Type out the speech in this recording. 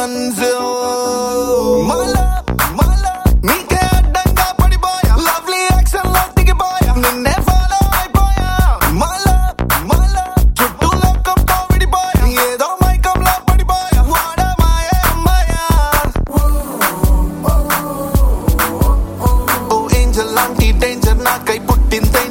ones. My love, నీకే అడ్డంగా పడిపోయా. Lovely action లో దిగిపోయా. నిన్నే follow అయిపోయా. My love, చుట్టూ లోకంతో విడిపోయా. ఏదో మైకంలో పడిపోయా. వాడమాయే అమ్మాయా. ఓ ఏంజల్ లాంటి డేంజర్ నాకై పుట్టిందే